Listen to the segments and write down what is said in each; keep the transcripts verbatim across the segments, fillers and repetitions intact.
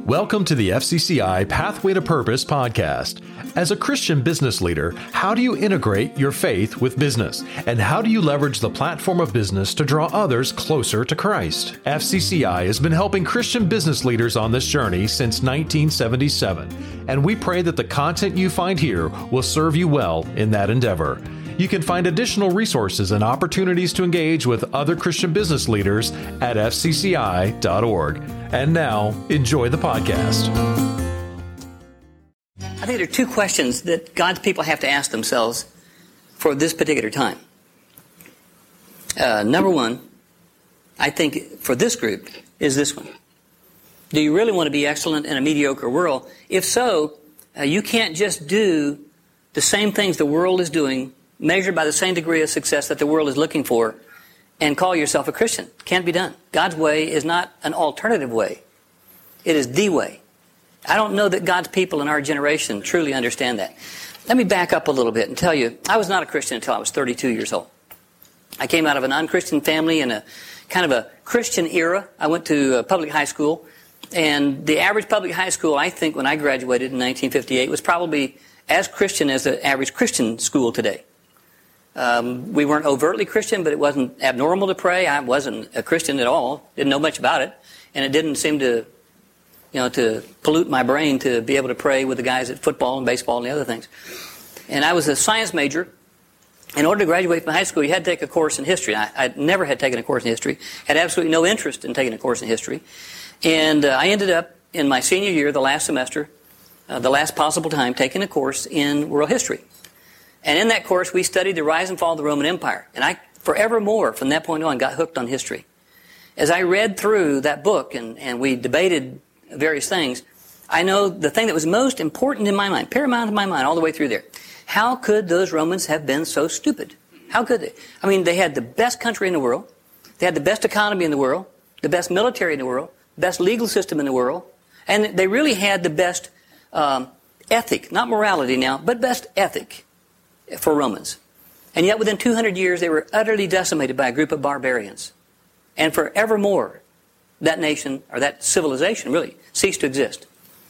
Welcome to the F C C I Pathway to Purpose podcast. As a Christian business leader, how do you integrate your faith with business? And how do you leverage the platform of business to draw others closer to Christ? F C C I has been helping Christian business leaders on this journey since nineteen seventy-seven, and we pray that the content you find here will serve you well in that endeavor. You can find additional resources and opportunities to engage with other Christian business leaders at f c c i dot org. And now, enjoy the podcast. I think there are two questions that God's people have to ask themselves for this particular time. Uh, number one, I think for this group, is this one. Do you really want to be excellent in a mediocre world? If so, uh, you can't just do the same things the world is doing, measured by the same degree of success that the world is looking for, and call yourself a Christian. Can't be done. God's way is not an alternative way. It is the way. I don't know that God's people in our generation truly understand that. Let me back up a little bit and tell you, I was not a Christian until I was thirty-two years old. I came out of an unchristian family in a kind of a Christian era. I went to a public high school, and the average public high school, I think, when I graduated in nineteen fifty-eight, was probably as Christian as the average Christian school today. Um, we weren't overtly Christian, but it wasn't abnormal to pray. I wasn't a Christian at all. Didn't know much about it. And it didn't seem to, you know, to pollute my brain to be able to pray with the guys at football and baseball and the other things. And I was a science major. In order to graduate from high school, you had to take a course in history. I, I never had taken a course in history. Had absolutely no interest in taking a course in history. And uh, I ended up, in my senior year, the last semester, uh, the last possible time, taking a course in world history. And in that course, we studied the rise and fall of the Roman Empire. And I, forevermore, from that point on, got hooked on history. As I read through that book and, and we debated various things, I know the thing that was most important in my mind, paramount in my mind all the way through there, how could those Romans have been so stupid? How could they? I mean, they had the best country in the world. They had the best economy in the world, the best military in the world, the best legal system in the world. And they really had the best um, ethic, not morality now, but best ethic for Romans. And yet within two hundred years they were utterly decimated by a group of barbarians. And forevermore that nation, or that civilization really, ceased to exist.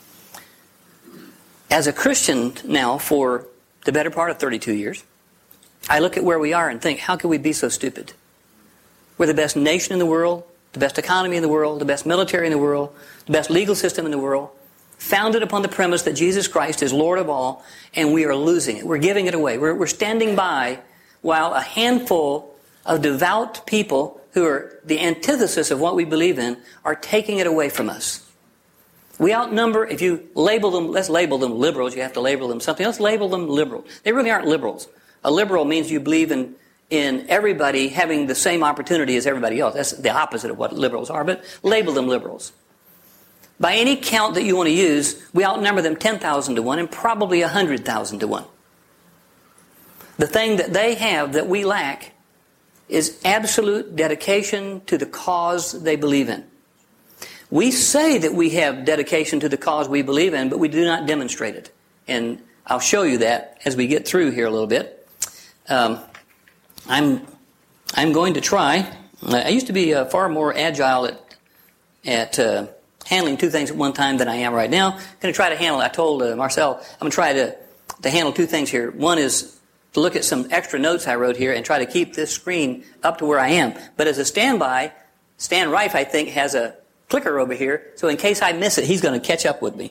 As a Christian now for the better part of thirty-two years, I look at where we are and think, how could we be so stupid? We're the best nation in the world, the best economy in the world, the best military in the world, the best legal system in the world, founded upon the premise that Jesus Christ is Lord of all, and we are losing it. We're giving it away. We're, we're standing by while a handful of devout people who are the antithesis of what we believe in are taking it away from us. We outnumber, if you label them, let's label them liberals, you have to label them something else, label them liberal. They really aren't liberals. A liberal means you believe in, in everybody having the same opportunity as everybody else. That's the opposite of what liberals are, but label them liberals. By any count that you want to use, we outnumber them ten thousand to one and probably one hundred thousand to one. The thing that they have that we lack is absolute dedication to the cause they believe in. We say that we have dedication to the cause we believe in, but we do not demonstrate it. And I'll show you that as we get through here a little bit. Um, I'm, I'm going to try. I used to be uh, far more agile at... at uh, handling two things at one time than I am right now. I'm going to try to handle, I told uh, Marcel, I'm going to try to, to handle two things here. One is to look at some extra notes I wrote here and try to keep this screen up to where I am. But as a standby, Stan Reif, I think, has a clicker over here, so in case I miss it, he's going to catch up with me.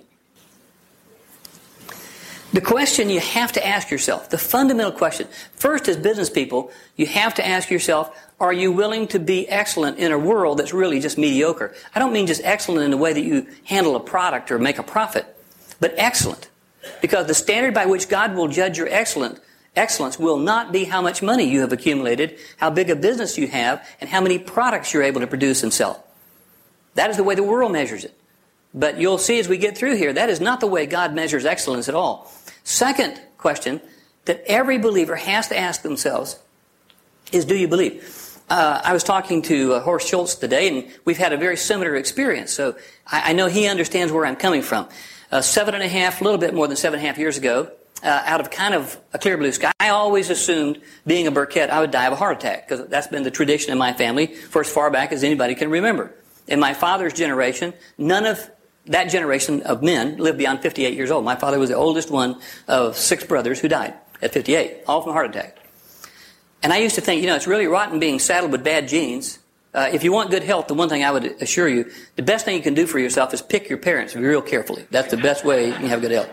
The question you have to ask yourself, the fundamental question, first as business people, you have to ask yourself, are you willing to be excellent in a world that's really just mediocre? I don't mean just excellent in the way that you handle a product or make a profit, but excellent. Because the standard by which God will judge your excellent, excellence will not be how much money you have accumulated, how big a business you have, and how many products you're able to produce and sell. That is the way the world measures it. But you'll see as we get through here, that is not the way God measures excellence at all. Second question that every believer has to ask themselves is, do you believe? Uh, I was talking to uh, Horst Schultz today, and we've had a very similar experience. So I, I know he understands where I'm coming from. Uh, seven and a half, a little bit more than seven and a half years ago, uh, out of kind of a clear blue sky, I always assumed, being a Burkett, I would die of a heart attack, because that's been the tradition in my family for as far back as anybody can remember. In my father's generation, none of that generation of men lived beyond fifty-eight years old. My father was the oldest one of six brothers who died at fifty-eight, all from a heart attack. And I used to think, you know, it's really rotten being saddled with bad genes. Uh, if you want good health, the one thing I would assure you, the best thing you can do for yourself is pick your parents real carefully. That's the best way you can have good health.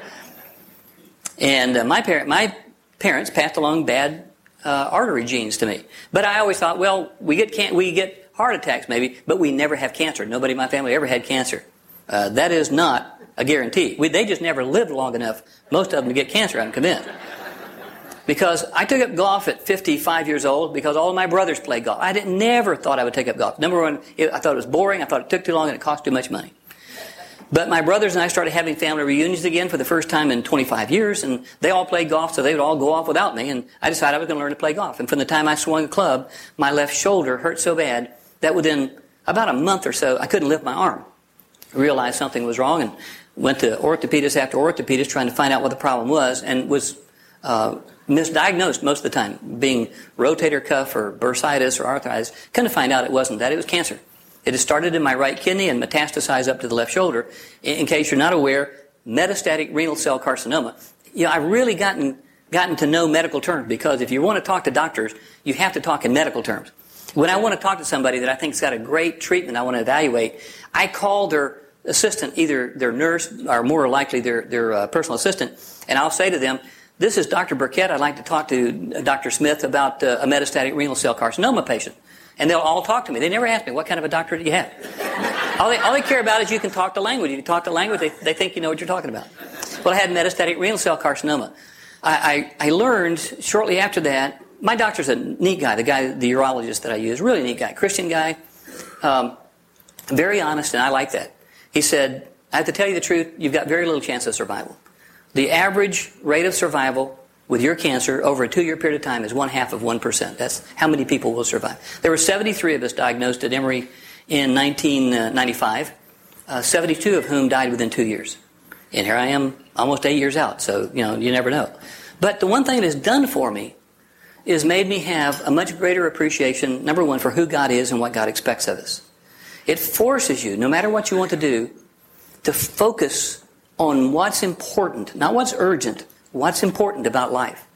And uh, my parent, my parents passed along bad uh, artery genes to me. But I always thought, well, we get can- we get heart attacks maybe, but we never have cancer. Nobody in my family ever had cancer. Uh, that is not a guarantee. We, they just never lived long enough, most of them, to get cancer, I'm convinced. Because I took up golf at fifty-five years old because all of my brothers played golf. I didn't, never thought I would take up golf. Number one, it, I thought it was boring. I thought it took too long and it cost too much money. But my brothers and I started having family reunions again for the first time in twenty-five years, and they all played golf, so they would all go off without me, and I decided I was going to learn to play golf. And from the time I swung a club, my left shoulder hurt so bad that within about a month or so, I couldn't lift my arm. I realized something was wrong and went to orthopedist after orthopedist trying to find out what the problem was, and was uh, misdiagnosed most of the time, being rotator cuff or bursitis or arthritis. Come to find out it wasn't that, it was cancer. It had started in my right kidney and metastasized up to the left shoulder. In, in case you're not aware, metastatic renal cell carcinoma. You know, I've really gotten gotten to know medical terms, because if you want to talk to doctors, you have to talk in medical terms. When I want to talk to somebody that I think's got a great treatment I want to evaluate, I call their assistant, either their nurse or more likely their, their uh, personal assistant, and I'll say to them, "This is Doctor Burkett. I'd like to talk to Doctor Smith about uh, a metastatic renal cell carcinoma patient." And they'll all talk to me. They never ask me, "What kind of a doctor do you have?" all, they, all they care about is you can talk the language. If you talk the language, they, they think you know what you're talking about. Well, I had metastatic renal cell carcinoma. I, I, I learned shortly after that, my doctor's a neat guy, the guy, the urologist that I use, really neat guy, Christian guy, um, very honest, and I like that. He said, "I have to tell you the truth, you've got very little chance of survival. The average rate of survival with your cancer over a two-year period of time is one half of one percent. That's how many people will survive." There were seventy-three of us diagnosed at Emory in nineteen ninety-five, uh, seventy-two of whom died within two years. And here I am almost eight years out, so, you know, you never know. But the one thing it has done for me is made me have a much greater appreciation, number one, for who God is and what God expects of us. It forces you, no matter what you want to do, to focus on what's important, not what's urgent, what's important about life.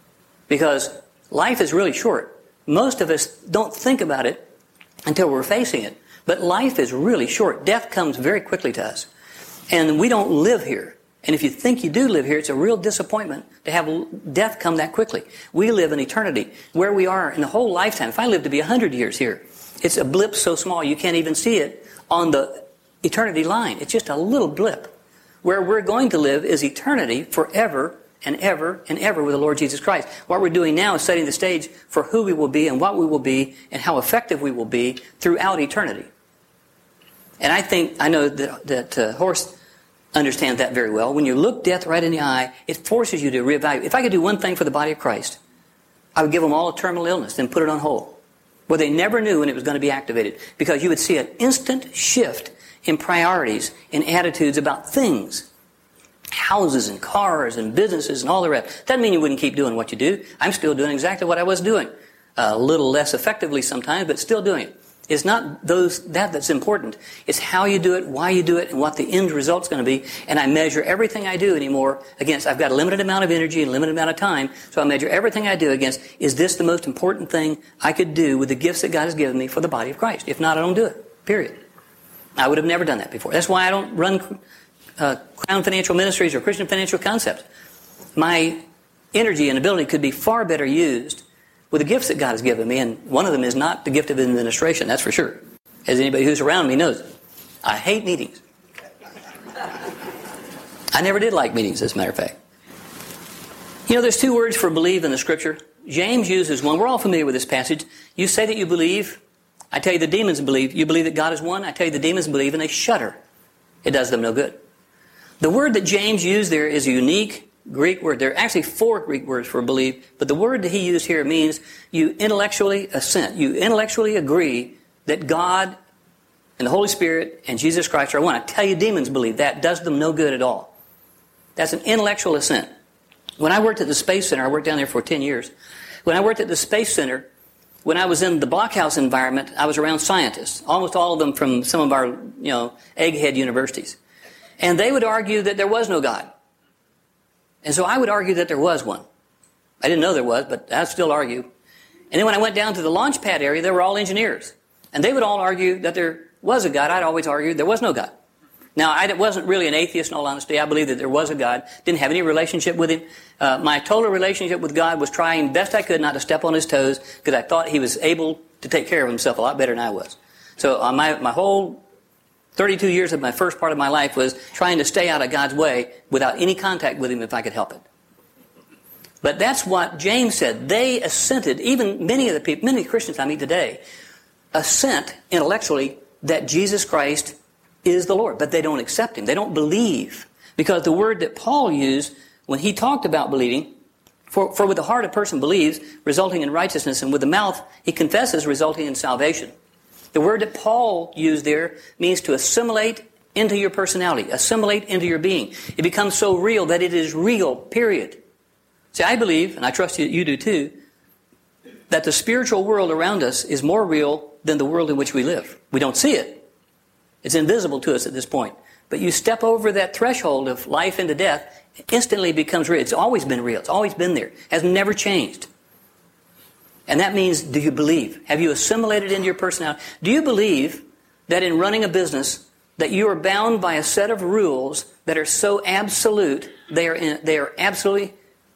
Because life is really short. Most of us don't think about it until we're facing it. But life is really short. Death comes very quickly to us. And we don't live here. And if you think you do live here, it's a real disappointment to have death come that quickly. We live in eternity, where we are in the whole lifetime. If I live to be one hundred years here, it's a blip so small you can't even see it on the eternity line. It's just a little blip. Where we're going to live is eternity forever and ever and ever with the Lord Jesus Christ. What we're doing now is setting the stage for who we will be and what we will be and how effective we will be throughout eternity. And I think, I know that, that uh, Horst understands that very well. When you look death right in the eye, it forces you to reevaluate. If I could do one thing for the body of Christ, I would give them all a terminal illness, then put it on hold. Well, they never knew when it was going to be activated, because you would see an instant shift in priorities, in attitudes about things. Houses and cars and businesses and all the rest. Doesn't mean you wouldn't keep doing what you do. I'm still doing exactly what I was doing. A little less effectively sometimes, but still doing it. It's not those that that's important. It's how you do it, why you do it, and what the end result's going to be. And I measure everything I do anymore against, I've got a limited amount of energy and a limited amount of time, so I measure everything I do against, is this the most important thing I could do with the gifts that God has given me for the body of Christ? If not, I don't do it. Period. I would have never done that before. That's why I don't run uh, Crown Financial Ministries or Christian Financial Concepts. My energy and ability could be far better used with the gifts that God has given me, and one of them is not the gift of administration, that's for sure. As anybody who's around me knows. I hate meetings. I never did like meetings, as a matter of fact. You know, there's two words for believe in the Scripture. James uses one. We're all familiar with this passage. You say that you believe. I tell you the demons believe. You believe that God is one. I tell you the demons believe, and they shudder. It does them no good. The word that James used there is a unique Greek word. There are actually four Greek words for believe, but the word that he used here means you intellectually assent. You intellectually agree that God and the Holy Spirit and Jesus Christ are one. I tell you demons believe. That does them no good at all. That's an intellectual assent. When I worked at the Space Center, I worked down there for ten years. When I worked at the Space Center, when I was in the blockhouse environment, I was around scientists, almost all of them from some of our, you know, egghead universities. And they would argue that there was no God. And so I would argue that there was one. I didn't know there was, but I'd still argue. And then when I went down to the launch pad area, they were all engineers. And they would all argue that there was a God. I'd always argue there was no God. Now, I wasn't really an atheist in all honesty. I believed that there was a God. Didn't have any relationship with Him. Uh, my total relationship with God was trying best I could not to step on His toes because I thought He was able to take care of Himself a lot better than I was. So uh, my, my whole thirty-two years of my first part of my life was trying to stay out of God's way without any contact with Him if I could help it. But that's what James said. They assented, even many of the people, many Christians I meet today, assent intellectually that Jesus Christ is the Lord, but they don't accept Him. They don't believe. Because the word that Paul used when he talked about believing, for, for with the heart a person believes, resulting in righteousness, and with the mouth he confesses, resulting in salvation. The word that Paul used there means to assimilate into your personality, assimilate into your being. It becomes so real that it is real, period. See, I believe, and I trust you, you do too, that the spiritual world around us is more real than the world in which we live. We don't see it. It's invisible to us at this point. But you step over that threshold of life into death, it instantly becomes real. It's always been real. It's always been there. It has never changed. And that means, do you believe? Have you assimilated into your personality? Do you believe that in running a business that you are bound by a set of rules that are so absolute, they are, in, they are absolutely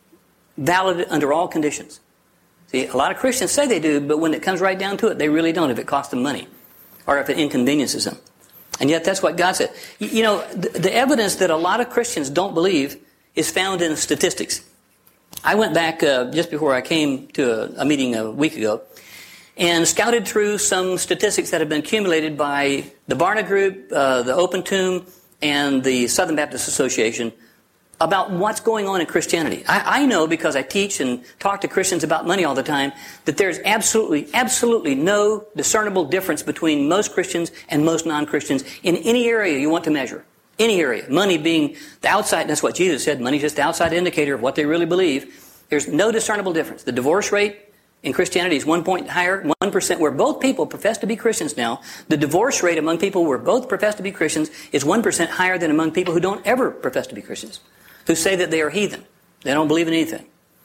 valid under all conditions? See, a lot of Christians say they do, but when it comes right down to it, they really don't if it costs them money or if it inconveniences them. And yet that's what God said. You know, the, the evidence that a lot of Christians don't believe is found in statistics. I went back uh, just before I came to a, a meeting a week ago and scouted through some statistics that have been accumulated by the Barna Group, uh, the Open Tomb, and the Southern Baptist Association about what's going on in Christianity. I, I know, because I teach and talk to Christians about money all the time, that there's absolutely, absolutely no discernible difference between most Christians and most non-Christians in any area you want to measure. Any area. Money being the outside, that's what Jesus said, money's just the outside indicator of what they really believe. There's no discernible difference. The divorce rate in Christianity is one point higher, one percent, where both people profess to be Christians now. The divorce rate among people where both profess to be Christians is one percent higher than among people who don't ever profess to be Christians, who say that they are heathen. They don't believe in anything.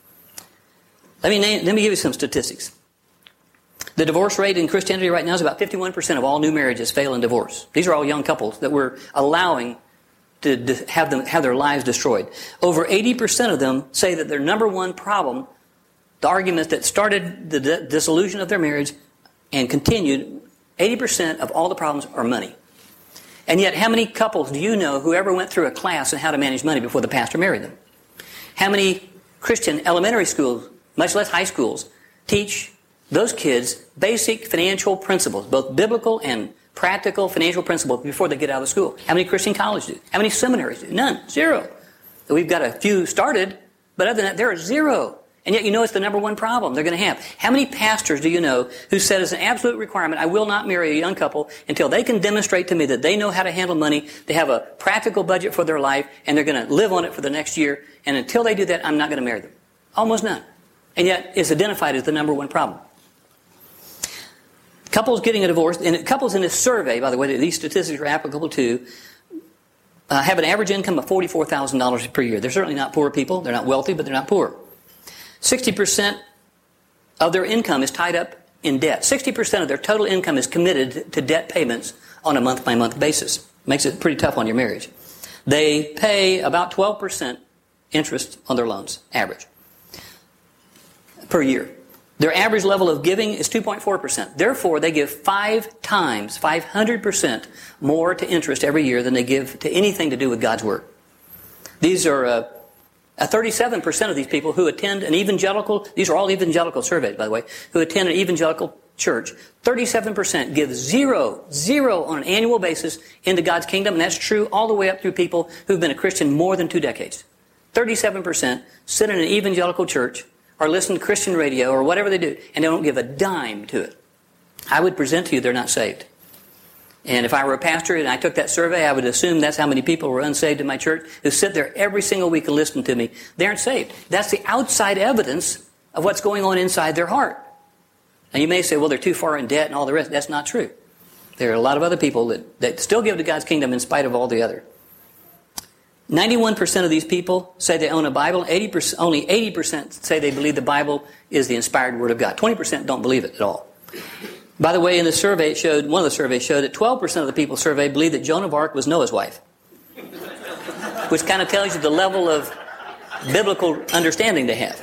Let me name, let me give you some statistics. The divorce rate in Christianity right now is about fifty-one percent of all new marriages fail in divorce. These are all young couples that we're allowing to, to have them have their lives destroyed. Over eighty percent of them say that their number one problem, the argument that started the d- dissolution of their marriage and continued, eighty percent of all the problems are money. And yet, how many couples do you know who ever went through a class on how to manage money before the pastor married them? How many Christian elementary schools, much less high schools, teach those kids basic financial principles, both biblical and practical financial principles, before they get out of school? How many Christian colleges do? How many seminaries do? None. Zero. We've got a few started, but other than that, there are zero. And yet you know it's the number one problem they're going to have. How many pastors do you know who said as an absolute requirement, I will not marry a young couple until they can demonstrate to me that they know how to handle money, they have a practical budget for their life, and they're going to live on it for the next year, and until they do that, I'm not going to marry them? Almost none. And yet it's identified as the number one problem. Couples getting a divorce, and couples in this survey, by the way, that these statistics are applicable to, uh, have an average income of forty-four thousand dollars per year. They're certainly not poor people. They're not wealthy, but they're not poor. sixty percent of their income is tied up in debt. sixty percent of their total income is committed to debt payments on a month-by-month basis. Makes it pretty tough on your marriage. They pay about twelve percent interest on their loans, average, per year. Their average level of giving is two point four percent. Therefore, they give five times, five hundred percent more to interest every year than they give to anything to do with God's Word. These are uh, uh, thirty-seven percent of these people who attend an evangelical, these are all evangelical surveys, by the way, who attend an evangelical church, thirty-seven percent give zero, zero on an annual basis into God's kingdom, and that's true all the way up through people who've been a Christian more than two decades. thirty-seven percent sit in an evangelical church or listen to Christian radio or whatever they do, and they don't give a dime to it. I would present to you they're not saved. And if I were a pastor and I took that survey, I would assume that's how many people were unsaved in my church who sit there every single week and listen to me. They aren't saved. That's the outside evidence of what's going on inside their heart. And you may say, well, they're too far in debt and all the rest. That's not true. There are a lot of other people that, that still give to God's kingdom in spite of all the other. ninety-one percent of these people say they own a Bible. eighty percent, only eighty percent say they believe the Bible is the inspired Word of God. twenty percent don't believe it at all. By the way, in the survey, it showed, one of the surveys showed that twelve percent of the people surveyed believed that Joan of Arc was Noah's wife, which kind of tells you the level of biblical understanding they have.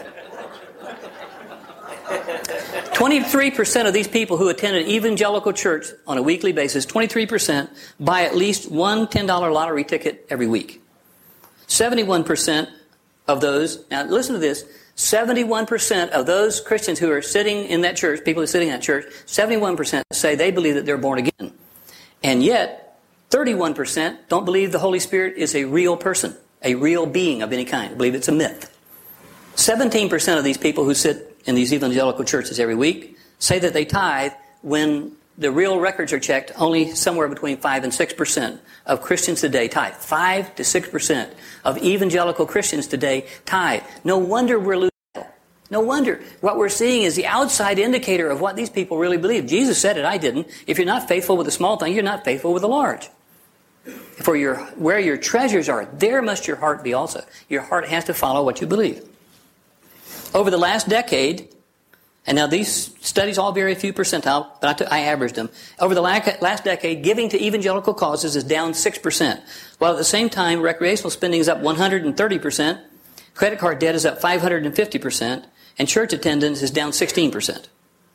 twenty-three percent of these people who attend an evangelical church on a weekly basis, twenty-three percent buy at least one ten dollar lottery ticket every week. seventy-one percent of those, now listen to this, seventy-one percent of those Christians who are sitting in that church, people who are sitting in that church, seventy-one percent say they believe that they're born again. And yet, thirty-one percent don't believe the Holy Spirit is a real person, a real being of any kind. They believe it's a myth. seventeen percent of these people who sit in these evangelical churches every week say that they tithe. When the real records are checked, only somewhere between five and six percent of Christians today tithe. five to six percent of evangelical Christians today tithe. No wonder we're losing. No wonder. What we're seeing is the outside indicator of what these people really believe. Jesus said it, I didn't. If you're not faithful with the small thing, you're not faithful with the large. For your, where your treasures are, there must your heart be also. Your heart has to follow what you believe. Over the last decade, and now these studies all vary a few percentile, but I, t- I averaged them. Over the last decade, giving to evangelical causes is down six percent, while at the same time, recreational spending is up one hundred thirty percent, credit card debt is up five hundred fifty percent, and church attendance is down sixteen percent.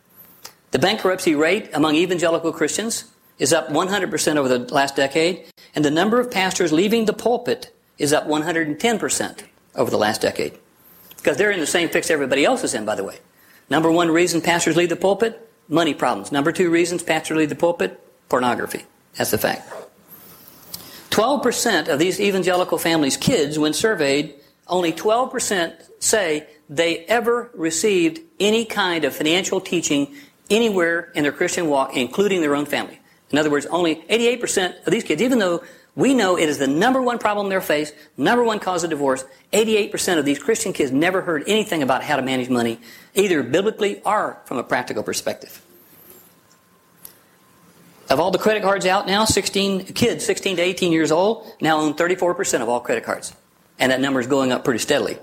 The bankruptcy rate among evangelical Christians is up one hundred percent over the last decade, and the number of pastors leaving the pulpit is up one hundred ten percent over the last decade. Because they're in the same fix everybody else is in, by the way. Number one reason pastors leave the pulpit, money problems. Number two reasons pastors leave the pulpit, pornography. That's the fact. twelve percent of these evangelical families' kids, when surveyed, only twelve percent say they ever received any kind of financial teaching anywhere in their Christian walk, including their own family. In other words, only eighty-eight percent of these kids, even though we know it is the number one problem they face, number one cause of divorce, eighty-eight percent of these Christian kids never heard anything about how to manage money, either biblically or from a practical perspective. Of all the credit cards out now, sixteen kids, sixteen to eighteen years old, now own thirty-four percent of all credit cards. And that number is going up pretty steadily.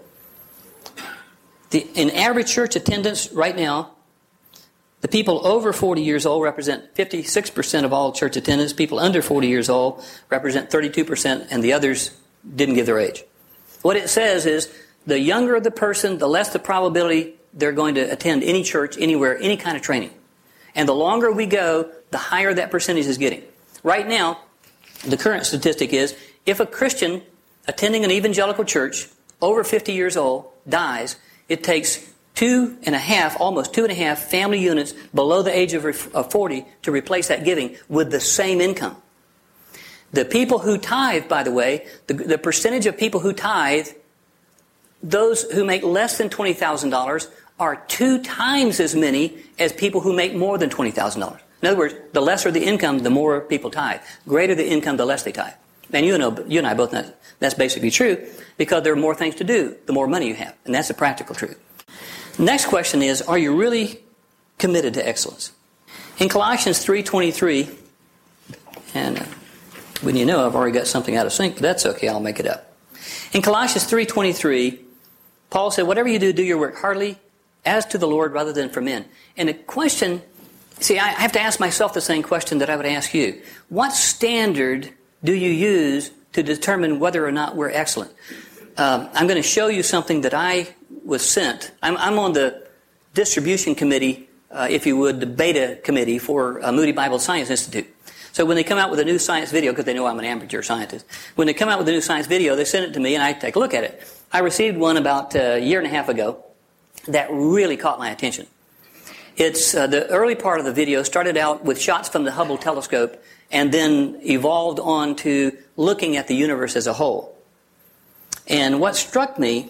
The, in average church attendance right now, the people over forty years old represent fifty-six percent of all church attendance. People under forty years old represent thirty-two percent, and the others didn't give their age. What it says is the younger the person, the less the probability they're going to attend any church, anywhere, any kind of training. And the longer we go, the higher that percentage is getting. Right now, the current statistic is if a Christian attending an evangelical church over fifty years old dies, it takes two and a half, almost two and a half family units below the age of forty to replace that giving with the same income. The people who tithe, by the way, the, the percentage of people who tithe, those who make less than twenty thousand dollars are two times as many as people who make more than twenty thousand dollars. In other words, the lesser the income, the more people tithe. Greater the income, the less they tithe. And you know, you and I both know that's basically true because there are more things to do, the more money you have. And that's the practical truth. Next question is, are you really committed to excellence? In Colossians three twenty-three, and uh, when you know I've already got something out of sync, but that's okay, I'll make it up. In Colossians three twenty-three, Paul said, whatever you do, do your work heartily as to the Lord rather than for men. And the question, see, I have to ask myself the same question that I would ask you. What standard do you use to determine whether or not we're excellent? Um, I'm going to show you something that I was sent. I'm, I'm on the distribution committee, uh, if you would, the beta committee for uh, Moody Bible Science Institute. So when they come out with a new science video, because they know I'm an amateur scientist, when they come out with a new science video, they send it to me and I take a look at it. I received one about a year and a half ago that really caught my attention. It's uh, the early part of the video started out with shots from the Hubble telescope and then evolved on to looking at the universe as a whole. And what struck me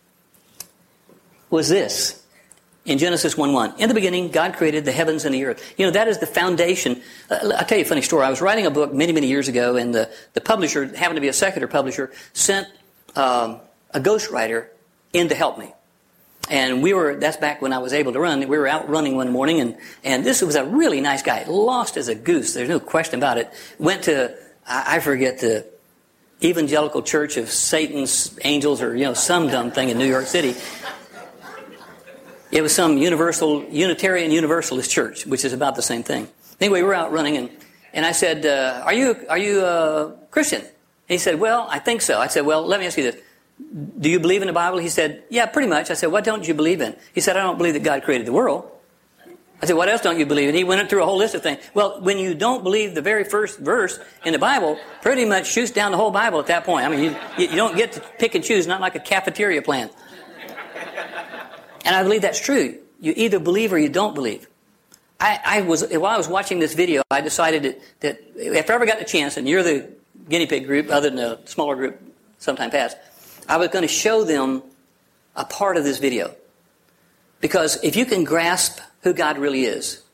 was this. In Genesis one one, in the beginning, God created the heavens and the earth. You know, that is the foundation. Uh, I'll tell you a funny story. I was writing a book many, many years ago, and the, the publisher, happened to be a secular publisher, sent um, a ghostwriter in to help me. And we were, that's back when I was able to run, we were out running one morning, and, and this was a really nice guy, lost as a goose, there's no question about it. Went to, I, I forget the evangelical church of Satan's angels, or you know, some dumb thing in New York City. It was some universal Unitarian Universalist church, which is about the same thing. Anyway, we were out running, and, and I said, uh, "Are you are you a Christian?" And he said, "Well, I think so." I said, "Well, let me ask you this: do you believe in the Bible?" He said, "Yeah, pretty much." I said, "What don't you believe in?" He said, "I don't believe that God created the world." I said, "What else don't you believe in?" He went through a whole list of things. Well, when you don't believe the very first verse in the Bible, pretty much shoots down the whole Bible at that point. I mean, you, you don't get to pick and choose, not like a cafeteria plan. And I believe that's true. You either believe or you don't believe. I, I was while I was watching this video, I decided that, that if I ever got the chance, and you're the guinea pig group, other than a smaller group sometime past, I was going to show them a part of this video. Because if you can grasp who God really is,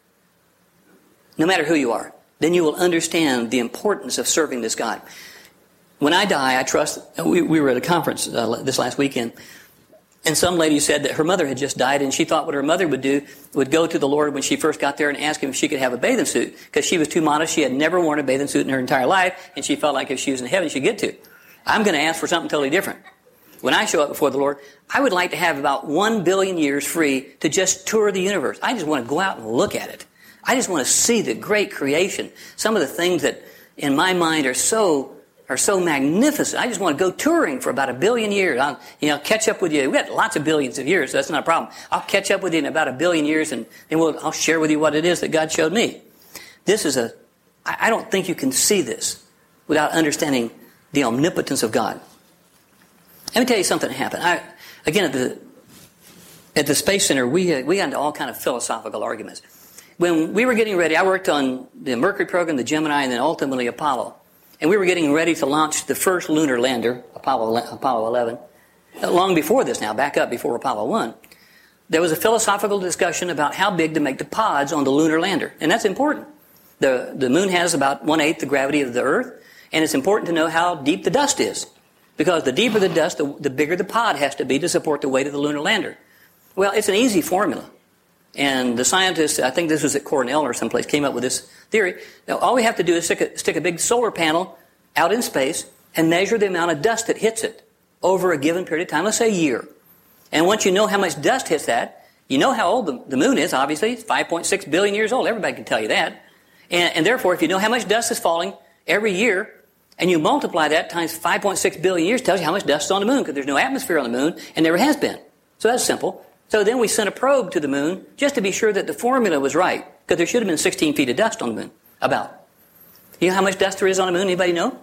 no matter who you are, then you will understand the importance of serving this God. When I die, I trust, we, we were at a conference uh, this last weekend, and some lady said that her mother had just died, and she thought what her mother would do would go to the Lord when she first got there and ask him if she could have a bathing suit, because she was too modest. She had never worn a bathing suit in her entire life, and she felt like if she was in heaven, she'd get to. I'm going to ask for something totally different. When I show up before the Lord, I would like to have about one billion years free to just tour the universe. I just want to go out and look at it. I just want to see the great creation. Some of the things that in my mind are so are so magnificent. I just want to go touring for about a billion years. I'll, you know, catch up with you. We've got lots of billions of years, so that's not a problem. I'll catch up with you in about a billion years, and then we'll, I'll share with you what it is that God showed me. This is a, I, I don't think you can see this without understanding the omnipotence of God. Let me tell you something that happened. I, again, at the at the Space Center, we uh, we got into all kind of philosophical arguments. When we were getting ready, I worked on the Mercury program, the Gemini, and then ultimately Apollo. And we were getting ready to launch the first lunar lander, Apollo Apollo eleven. Long before this now, back up before Apollo one. There was a philosophical discussion about how big to make the pods on the lunar lander. And that's important. The, the moon has about one-eighth the gravity of the Earth, and it's important to know how deep the dust is. Because the deeper the dust, the, the bigger the pod has to be to support the weight of the lunar lander. Well, it's an easy formula. And the scientists, I think this was at Cornell or someplace, came up with this theory. Now, all we have to do is stick a, stick a big solar panel out in space and measure the amount of dust that hits it over a given period of time, let's say a year. And once you know how much dust hits that, you know how old the, the moon is, obviously. It's five point six billion years old. Everybody can tell you that. And, and therefore, if you know how much dust is falling every year, and you multiply that times five point six billion years, tells you how much dust is on the moon, because there's no atmosphere on the moon, and never has been. So that's simple. So then we sent a probe to the moon just to be sure that the formula was right, because there should have been sixteen feet of dust on the moon, about. You know how much dust there is on the moon? Anybody know?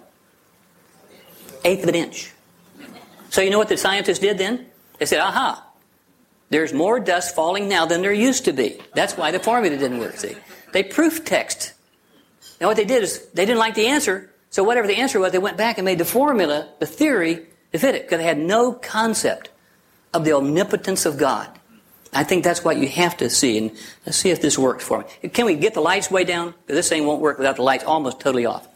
Eighth of an inch. So you know what the scientists did then? They said, aha, there's more dust falling now than there used to be. That's why the formula didn't work, see. They proof text. Now what they did is, they didn't like the answer, so whatever the answer was, they went back and made the formula, the theory, to fit it, because they had no concept of the omnipotence of God. I think that's what you have to see, and let's see if this works for me. Can we get the lights way down? Because this thing won't work without the lights almost totally off.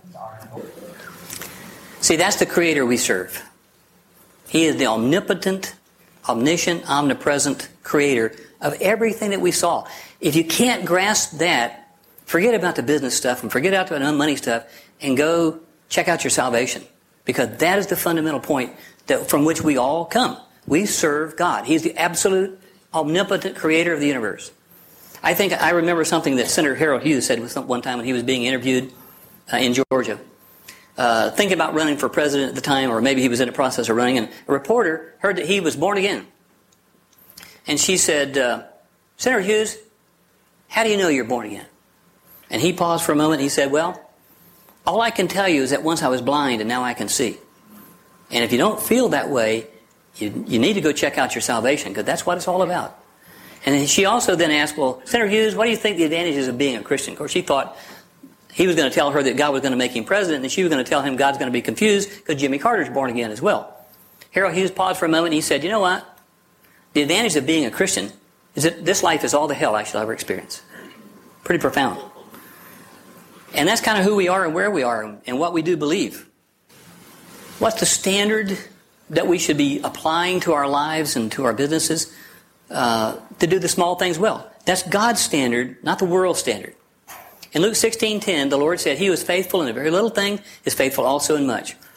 See, that's the Creator we serve. He is the omnipotent, omniscient, omnipresent Creator of everything that we saw. If you can't grasp that, forget about the business stuff and forget about the money stuff and go check out your salvation. Because that is the fundamental point that from which we all come. We serve God. He's the absolute, omnipotent Creator of the universe. I think I remember something that Senator Harold Hughes said one time when he was being interviewed uh, in Georgia. Uh, thinking about running for president at the time, or maybe he was in the process of running, and a reporter heard that he was born again. And she said, uh, Senator Hughes, how do you know you're born again? And he paused for a moment and he said, well, all I can tell you is that once I was blind and now I can see. And if you don't feel that way, you, you need to go check out your salvation, because that's what it's all about. And she also then asked, well, Senator Hughes, what do you think the advantages of being a Christian? Of course, she thought he was going to tell her that God was going to make him president, and she was going to tell him God's going to be confused because Jimmy Carter's born again as well. Harold Hughes paused for a moment and he said, you know what? The advantage of being a Christian is that this life is all the hell I shall ever experience. Pretty profound. And that's kind of who we are and where we are and what we do believe. What's the standard that we should be applying to our lives and to our businesses uh, to do the small things well? That's God's standard, not the world's standard. In Luke sixteen ten, the Lord said, he who is faithful in a very little thing is faithful also in much.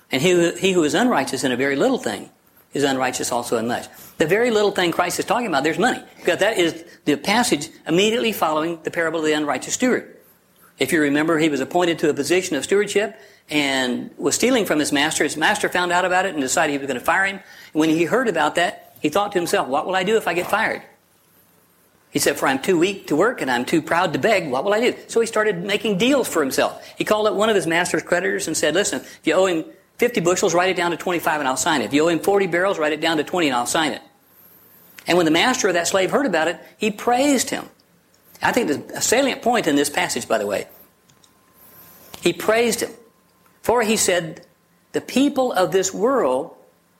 And he, who- he who is unrighteous in a very little thing is unrighteous also in much. The very little thing Christ is talking about, there's money. Because that is the passage immediately following the parable of the unrighteous steward. If you remember, he was appointed to a position of stewardship and was stealing from his master. His master found out about it and decided he was going to fire him. When he heard about that, he thought to himself, what will I do if I get fired? He said, for I'm too weak to work and I'm too proud to beg. What will I do? So he started making deals for himself. He called up one of his master's creditors and said, listen, if you owe him fifty bushels, write it down to twenty-five and I'll sign it. If you owe him forty barrels, write it down to twenty and I'll sign it. And when the master of that slave heard about it, he praised him. I think the salient point in this passage, by the way, he praised him. For he said, the people of this world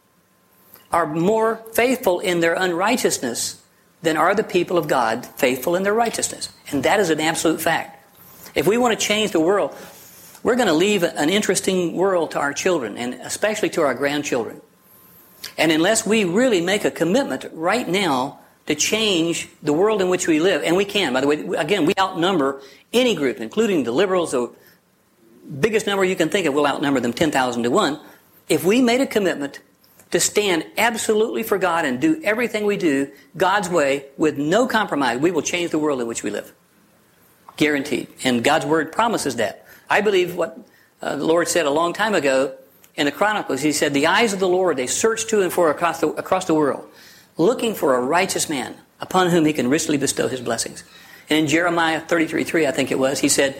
are more faithful in their unrighteousness than are the people of God faithful in their righteousness. And that is an absolute fact. If we want to change the world, we're going to leave an interesting world to our children, and especially to our grandchildren. And unless we really make a commitment right now to change the world in which we live, and we can, by the way, again, we outnumber any group, including the liberals, the biggest number you can think of, we'll outnumber them ten thousand to one. If we made a commitment to stand absolutely for God and do everything we do God's way with no compromise, we will change the world in which we live. Guaranteed. And God's Word promises that. I believe what uh, the Lord said a long time ago in the Chronicles. He said, the eyes of the Lord, they search to and fro across the, across the world, looking for a righteous man upon whom he can richly bestow his blessings. And in Jeremiah thirty-three three, I think it was, he said,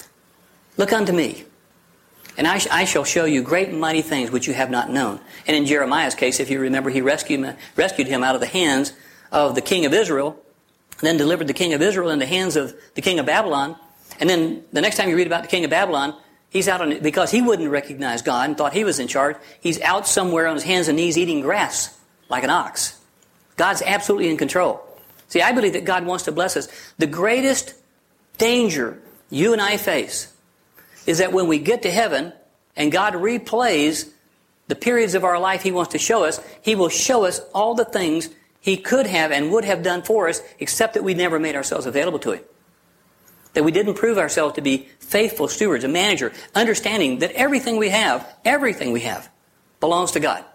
look unto me, and I, sh- I shall show you great and mighty things which you have not known. And in Jeremiah's case, if you remember, he rescued him, rescued him out of the hands of the king of Israel, then delivered the king of Israel in the hands of the king of Babylon. And then the next time you read about the king of Babylon, he's out on, because he wouldn't recognize God and thought he was in charge, he's out somewhere on his hands and knees eating grass like an ox. God's absolutely in control. See, I believe that God wants to bless us. The greatest danger you and I face is that when we get to heaven and God replays the periods of our life He wants to show us, He will show us all the things He could have and would have done for us, except that we never made ourselves available to Him. That we didn't prove ourselves to be faithful stewards, a manager, understanding that everything we have, everything we have, belongs to God.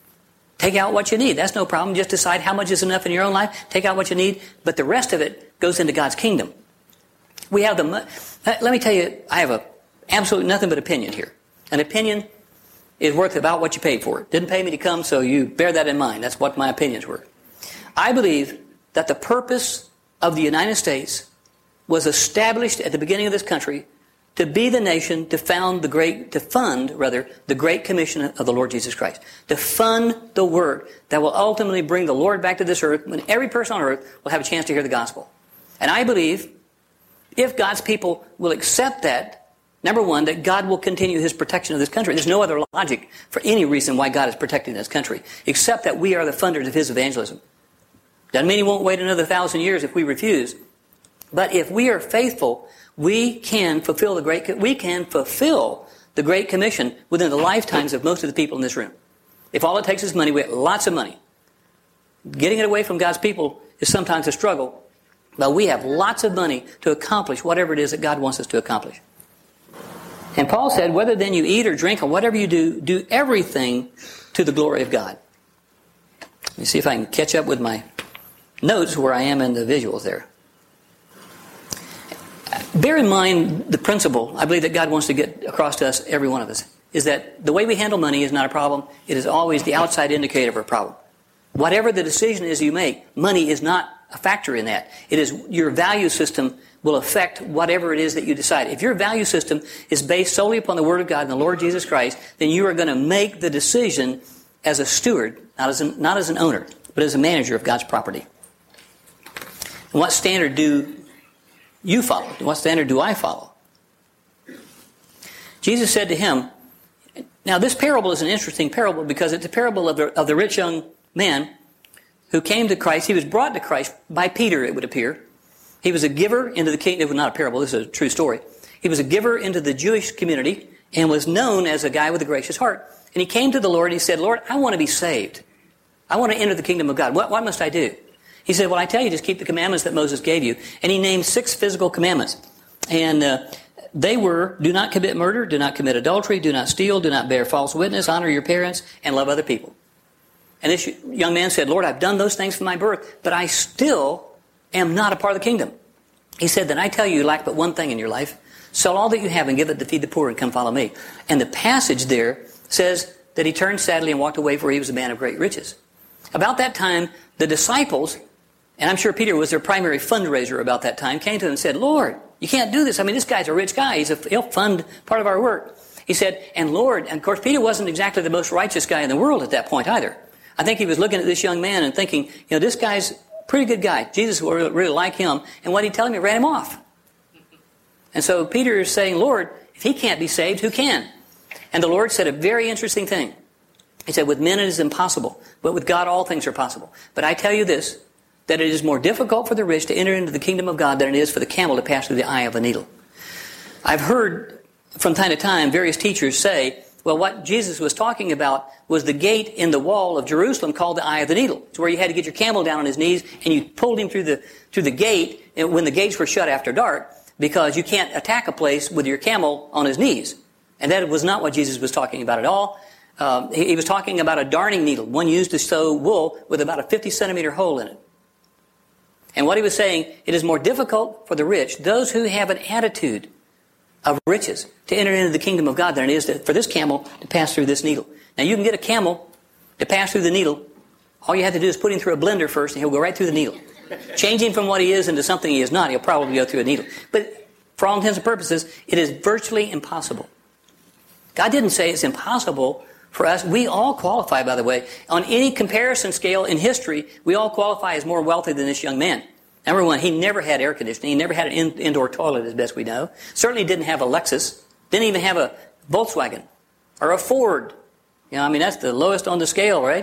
Take out what you need. That's no problem. Just decide how much is enough in your own life. Take out what you need. But the rest of it goes into God's kingdom. We have the... Let me tell you, I have a absolutely nothing but opinion here. An opinion is worth about what you paid for it. Didn't pay me to come, so you bear that in mind. That's what my opinions were. I believe that the purpose of the United States was established at the beginning of this country to be the nation to found the great, to fund, rather, the Great Commission of the Lord Jesus Christ. To fund the work that will ultimately bring the Lord back to this earth, when every person on earth will have a chance to hear the gospel. And I believe, if God's people will accept that, number one, that God will continue His protection of this country. There's no other logic for any reason why God is protecting this country, except that we are the funders of His evangelism. Doesn't mean He won't wait another thousand years if we refuse. But if we are faithful, we can fulfill the great, we can fulfill the Great Commission within the lifetimes of most of the people in this room. If all it takes is money, we have lots of money. Getting it away from God's people is sometimes a struggle, but we have lots of money to accomplish whatever it is that God wants us to accomplish. And Paul said, whether then you eat or drink or whatever you do, do everything to the glory of God. Let me see if I can catch up with my notes where I am in the visuals there. Bear in mind the principle, I believe, that God wants to get across to us, every one of us, is that the way we handle money is not a problem. It is always the outside indicator of a problem. Whatever the decision is you make, money is not a factor in that. It is your value system will affect whatever it is that you decide. If your value system is based solely upon the Word of God and the Lord Jesus Christ, then you are going to make the decision as a steward, not as an, not as an owner, but as a manager of God's property. And what standard do you follow? What standard do I follow? Jesus said to him, now this parable is an interesting parable because it's a parable of the, of the rich young man who came to Christ. He was brought to Christ by Peter, it would appear. He was a giver into the kingdom. It was not a parable, this is a true story. He was a giver into the Jewish community and was known as a guy with a gracious heart. And he came to the Lord and he said, Lord, I want to be saved. I want to enter the kingdom of God. What, what must I do? He said, well, I tell you, just keep the commandments that Moses gave you. And he named six physical commandments. And uh, they were, do not commit murder, do not commit adultery, do not steal, do not bear false witness, honor your parents, and love other people. And this young man said, Lord, I've done those things from my birth, but I still am not a part of the kingdom. He said, then I tell you, you lack but one thing in your life. Sell all that you have and give it to feed the poor and come follow me. And the passage there says that he turned sadly and walked away, for he was a man of great riches. About that time, the disciples, and I'm sure Peter was their primary fundraiser about that time, came to him and said, Lord, you can't do this. I mean, this guy's a rich guy. He's a, he'll fund part of our work. He said, and Lord, and of course Peter wasn't exactly the most righteous guy in the world at that point either. I think he was looking at this young man and thinking, you know, this guy's a pretty good guy. Jesus will really, really like him. And what did he tell him? He ran him off. And so Peter is saying, Lord, if he can't be saved, who can? And the Lord said a very interesting thing. He said, with men it is impossible, but with God all things are possible. But I tell you this, that it is more difficult for the rich to enter into the kingdom of God than it is for the camel to pass through the eye of a needle. I've heard from time to time various teachers say, well, what Jesus was talking about was the gate in the wall of Jerusalem called the eye of the needle. It's where you had to get your camel down on his knees and you pulled him through the through the gate when the gates were shut after dark, because you can't attack a place with your camel on his knees. And that was not what Jesus was talking about at all. Um, he, he was talking about a darning needle, one used to sew wool with about a fifty centimeter hole in it. And what he was saying, it is more difficult for the rich, those who have an attitude of riches, to enter into the kingdom of God than it is to, for this camel to pass through this needle. Now you can get a camel to pass through the needle. All you have to do is put him through a blender first and he'll go right through the needle. Change him from what he is into something he is not, he'll probably go through a needle. But for all intents and purposes, it is virtually impossible. God didn't say it's impossible for us. We all qualify, by the way. On any comparison scale in history, we all qualify as more wealthy than this young man. Number one, he never had air conditioning. He never had an in- indoor toilet, as best we know. Certainly didn't have a Lexus. Didn't even have a Volkswagen or a Ford. You know, I mean, that's the lowest on the scale, right?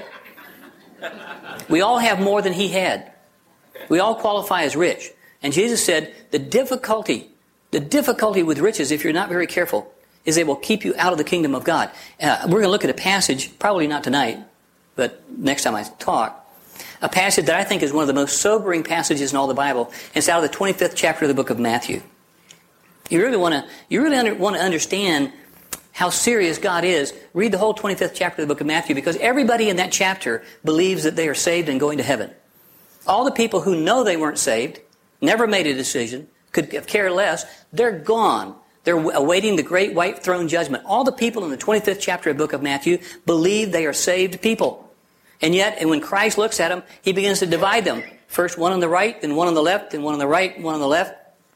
We all have more than he had. We all qualify as rich. And Jesus said, the difficulty, the difficulty with riches, if you're not very careful, is they will keep you out of the kingdom of God. Uh, we're going to look at a passage, probably not tonight, but next time I talk, a passage that I think is one of the most sobering passages in all the Bible. It's out of the twenty-fifth chapter of the book of Matthew. You really want to, you really under, want to understand how serious God is. Read the whole twenty-fifth chapter of the book of Matthew, because everybody in that chapter believes that they are saved and going to heaven. All the people who know they weren't saved, never made a decision, could care less, they're gone. They're awaiting the great white throne judgment. All the people in the twenty-fifth chapter of the book of Matthew believe they are saved people. And yet, and when Christ looks at them, he begins to divide them. First one on the right, then one on the left, then one on the right, and one on the left.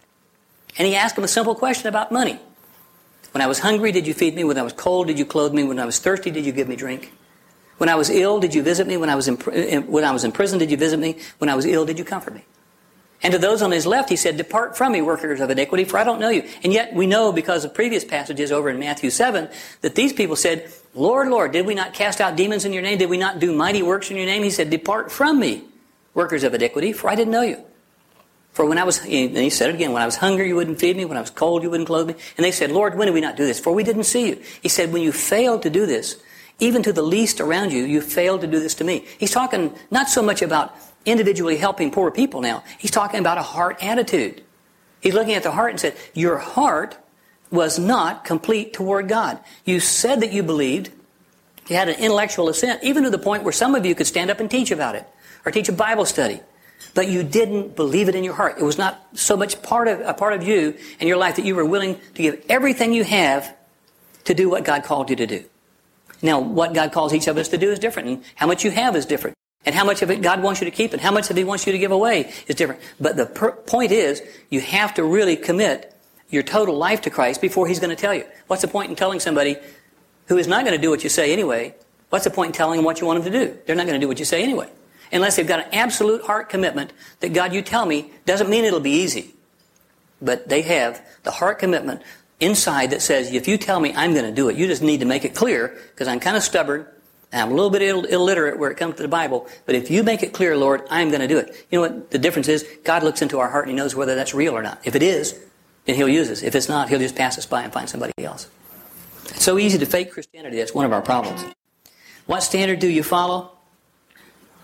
And he asks them a simple question about money. When I was hungry, did you feed me? When I was cold, did you clothe me? When I was thirsty, did you give me drink? When I was ill, did you visit me? When I was in, when I was in prison, did you visit me? When I was ill, did you comfort me? And to those on his left, he said, depart from me, workers of iniquity, for I don't know you. And yet we know, because of previous passages over in Matthew seven, that these people said, Lord, Lord, did we not cast out demons in your name? Did we not do mighty works in your name? He said, depart from me, workers of iniquity, for I didn't know you. For when I was, and he said it again, when I was hungry, you wouldn't feed me. When I was cold, you wouldn't clothe me. And they said, Lord, when did we not do this? For we didn't see you. He said, when you failed to do this, even to the least around you, you failed to do this to me. He's talking not so much about individually helping poor people now. He's talking about a heart attitude. He's looking at the heart and said, your heart was not complete toward God. You said that you believed. You had an intellectual assent, even to the point where some of you could stand up and teach about it, or teach a Bible study. But you didn't believe it in your heart. It was not so much part of a part of you and your life that you were willing to give everything you have to do what God called you to do. Now, what God calls each of us to do is different, and how much you have is different. And how much of it God wants you to keep and how much of it He wants you to give away is different. But the per- point is, you have to really commit your total life to Christ before He's going to tell you. What's the point in telling somebody who is not going to do what you say anyway, what's the point in telling them what you want them to do? They're not going to do what you say anyway. Unless they've got an absolute heart commitment that, God, you tell me, doesn't mean it'll be easy. But they have the heart commitment inside that says, if you tell me, I'm going to do it. You just need to make it clear, because I'm kind of stubborn. I'm a little bit Ill- illiterate where it comes to the Bible, but if you make it clear, Lord, I'm going to do it. You know what the difference is? God looks into our heart and He knows whether that's real or not. If it is, then He'll use us. If it's not, He'll just pass us by and find somebody else. It's so easy to fake Christianity. That's one of our problems. What standard do you follow?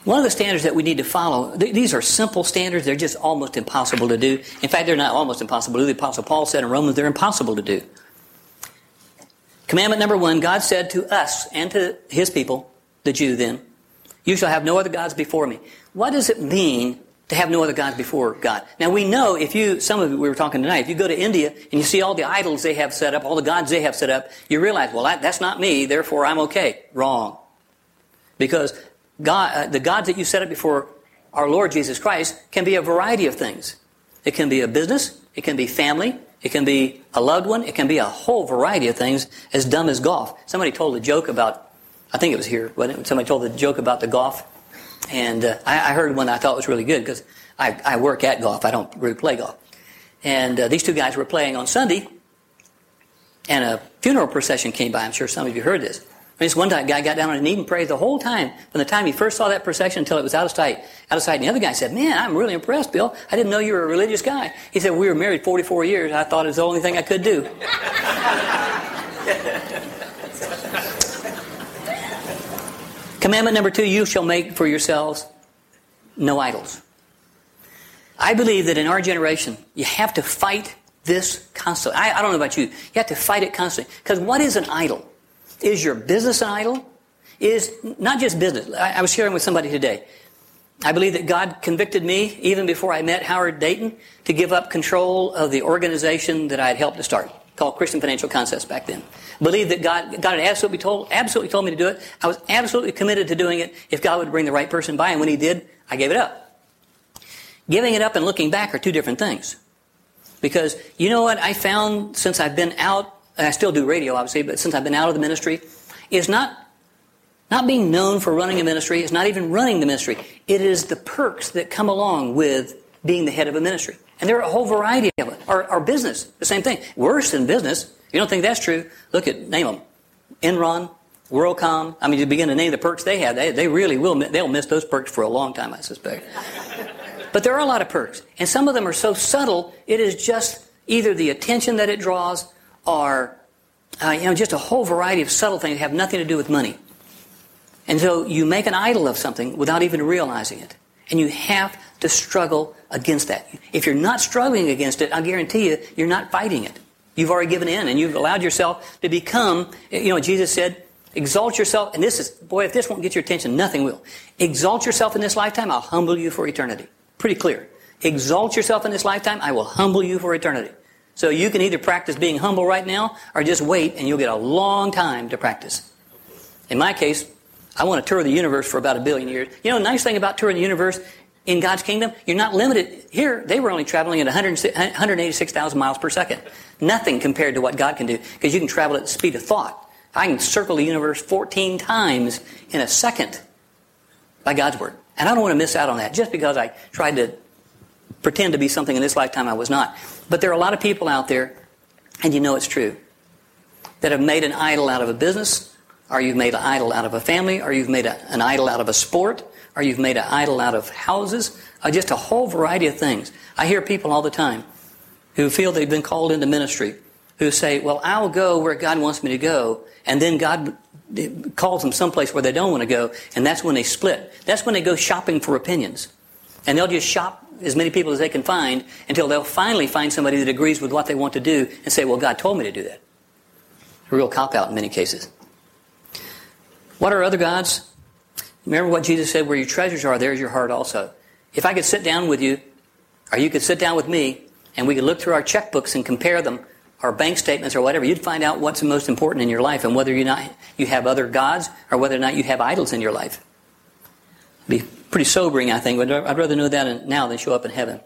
One of the standards that we need to follow, th- these are simple standards. They're just almost impossible to do. In fact, they're not almost impossible to do. The Apostle Paul said in Romans, they're impossible to do. Commandment number one, God said to us and to his people, the Jew then, you shall have no other gods before me. What does it mean to have no other gods before God? Now we know if you, some of you we were talking tonight, if you go to India and you see all the idols they have set up, all the gods they have set up, you realize, well, that, that's not me, therefore I'm okay. Wrong. Because God, uh, the gods that you set up before our Lord Jesus Christ can be a variety of things. It can be a business, it can be family, it can be a loved one, it can be a whole variety of things as dumb as golf. Somebody told a joke about, I think it was here, wasn't it? Somebody told a joke about the golf. And uh, I, I heard one I thought was really good because I, I work at golf. I don't really play golf. And uh, these two guys were playing on Sunday, and a funeral procession came by. I'm sure some of you heard this. And this one guy got down on his knee and prayed the whole time, from the time he first saw that procession until it was out of sight. Out of sight. And the other guy said, man, I'm really impressed, Bill. I didn't know you were a religious guy. He said, we were married forty-four years. I thought it was the only thing I could do. Commandment number two, you shall make for yourselves no idols. I believe that in our generation, you have to fight this constantly. I, I don't know about you. You have to fight it constantly. Because what is an idol? Is your business an idol? Is not just business. I, I was sharing with somebody today. I believe that God convicted me, even before I met Howard Dayton, to give up control of the organization that I had helped to start, called Christian Financial Concepts back then. Believe that God, God had absolutely told, absolutely told me to do it. I was absolutely committed to doing it if God would bring the right person by, and when he did, I gave it up. Giving it up and looking back are two different things. Because, you know what I found since I've been out, and I still do radio obviously, but since I've been out of the ministry, is not, not being known for running a ministry, it's not even running the ministry. It is the perks that come along with being the head of a ministry. And there are a whole variety of it. Our, our business, the same thing. Worse than business. You don't think that's true? Look at, name them. Enron, WorldCom. I mean, you begin to name the perks they have. They, they really will, they'll miss those perks for a long time, I suspect. But there are a lot of perks. And some of them are so subtle, it is just either the attention that it draws or, uh, you know, just a whole variety of subtle things that have nothing to do with money. And so you make an idol of something without even realizing it. And you have to struggle against that. If you're not struggling against it, I guarantee you, you're not fighting it. You've already given in and you've allowed yourself to become, you know, Jesus said, exalt yourself, and this is, boy, if this won't get your attention, nothing will. Exalt yourself in this lifetime, I'll humble you for eternity. Pretty clear. Exalt yourself in this lifetime, I will humble you for eternity. So you can either practice being humble right now or just wait and you'll get a long time to practice. In my case, I want to tour the universe for about a billion years. You know, the nice thing about touring the universe in God's kingdom, you're not limited. Here, they were only traveling at one hundred eighty-six thousand miles per second. Nothing compared to what God can do, because you can travel at the speed of thought. I can circle the universe fourteen times in a second by God's word. And I don't want to miss out on that just because I tried to pretend to be something in this lifetime I was not. But there are a lot of people out there, and you know it's true, that have made an idol out of a business, or you've made an idol out of a family, or you've made a, an idol out of a sport, or you've made an idol out of houses, or just a whole variety of things. I hear people all the time who feel they've been called into ministry, who say, well, I'll go where God wants me to go, and then God calls them someplace where they don't want to go, and that's when they split. That's when they go shopping for opinions. And they'll just shop as many people as they can find until they'll finally find somebody that agrees with what they want to do and say, well, God told me to do that. A real cop-out in many cases. What are other gods? Remember what Jesus said, where your treasures are, there's your heart also. If I could sit down with you, or you could sit down with me, and we could look through our checkbooks and compare them, or bank statements or whatever, you'd find out what's the most important in your life and whether or not you have other gods or whether or not you have idols in your life. It'd be pretty sobering, I think, but I'd rather know that now than show up in heaven.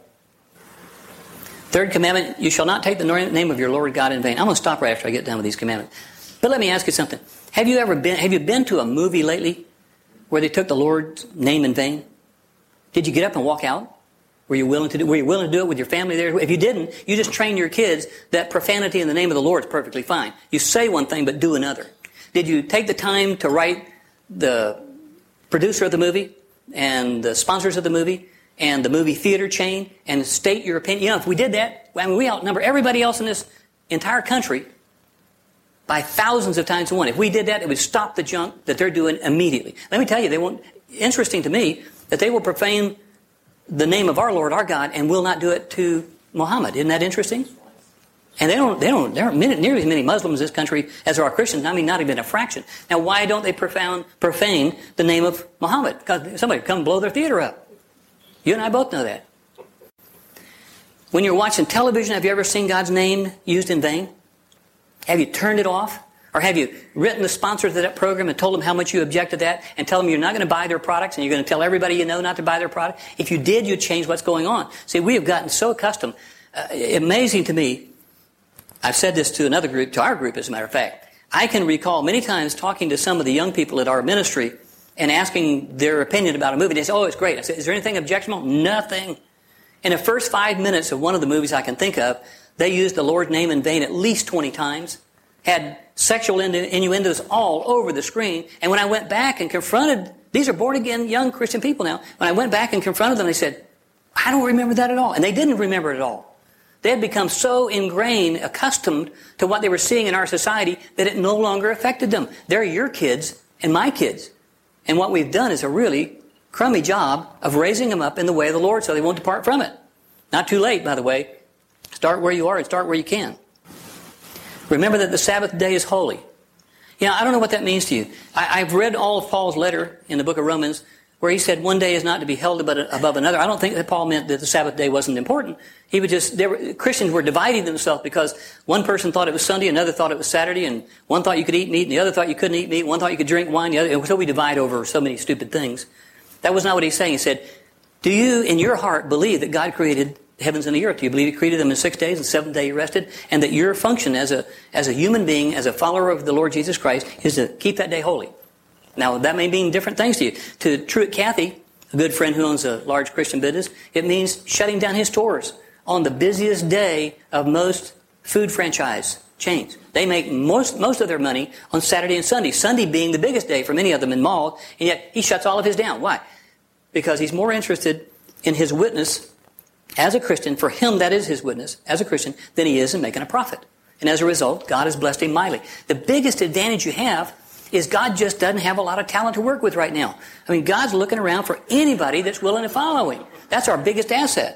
Third commandment, you shall not take the name of your Lord God in vain. I'm going to stop right after I get done with these commandments. But let me ask you something. Have you ever been, have you been to a movie lately where they took the Lord's name in vain? Did you get up and walk out? Were you willing to do, were you willing to do it with your family there? If you didn't, you just train your kids that profanity in the name of the Lord is perfectly fine. You say one thing but do another. Did you take the time to write the producer of the movie and the sponsors of the movie and the movie theater chain and state your opinion? You know, if we did that, I mean, we outnumber everybody else in this entire country. by thousands of times to one. If we did that, it would stop the junk that they're doing immediately. Let me tell you, they won't. Interesting to me that they will profane the name of our Lord, our God, and will not do it to Muhammad. Isn't that interesting? And they don't, they don't, there aren't nearly as many Muslims in this country as there are Christians. I mean, not even a fraction. Now, why don't they profane, profane the name of Muhammad? Because somebody come blow their theater up. You and I both know that. When you're watching television, have you ever seen God's name used in vain? Have you turned it off? Or have you written the sponsors of that program and told them how much you object to that and tell them you're not going to buy their products and you're going to tell everybody you know not to buy their product? If you did, you'd change what's going on. See, we have gotten so accustomed. Uh, amazing to me. I've said this to another group, to our group as a matter of fact. I can recall many times talking to some of the young people at our ministry and asking their opinion about a movie. They say, oh, it's great. I said, is there anything objectionable? Nothing. In the first five minutes of one of the movies I can think of, they used the Lord's name in vain at least twenty times, had sexual innuendos all over the screen. And when I went back and confronted, these are born-again young Christian people now, when I went back and confronted them, they said, I don't remember that at all. And they didn't remember it at all. They had become so ingrained, accustomed to what they were seeing in our society that it no longer affected them. They're your kids and my kids. And what we've done is a really crummy job of raising them up in the way of the Lord so they won't depart from it. Not too late, by the way. Start where you are and start where you can. Remember that the Sabbath day is holy. You know, I don't know what that means to you. I, I've read all of Paul's letter in the book of Romans where he said one day is not to be held above another. I don't think that Paul meant that the Sabbath day wasn't important. He would just, there were, Christians were dividing themselves because one person thought it was Sunday, another thought it was Saturday, and one thought you could eat meat, and the other thought you couldn't eat meat, one thought you could drink wine, the other, so we divide over so many stupid things. That was not what he's saying. He said, do you in your heart believe that God created the heavens and the earth? Do you believe he created them in six days and the seventh day he rested? And that your function as a, as a human being, as a follower of the Lord Jesus Christ, is to keep that day holy. Now, that may mean different things to you. To Truett Cathy, a good friend who owns a large Christian business, it means shutting down his stores on the busiest day of most food franchise chains. They make most most of their money on Saturday and Sunday, Sunday being the biggest day for many of them in malls, and yet he shuts all of his down. Why? Because he's more interested in his witness as a Christian, for him that is his witness, as a Christian, than he is in making a profit. And as a result, God has blessed him mightily. The biggest advantage you have is God just doesn't have a lot of talent to work with right now. I mean, God's looking around for anybody that's willing to follow him. That's our biggest asset.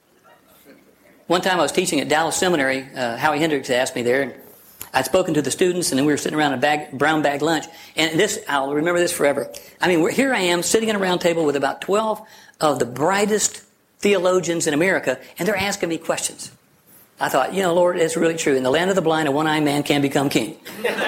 One time I was teaching at Dallas Seminary. Uh, Howie Hendricks asked me there, and I'd spoken to the students, and then we were sitting around a bag, brown bag lunch. And this, I'll remember this forever. I mean, we're, here I am sitting at a round table with about twelve of the brightest theologians in America, and they're asking me questions. I thought, you know, Lord, it's really true. In the land of the blind, a one-eyed man can become king.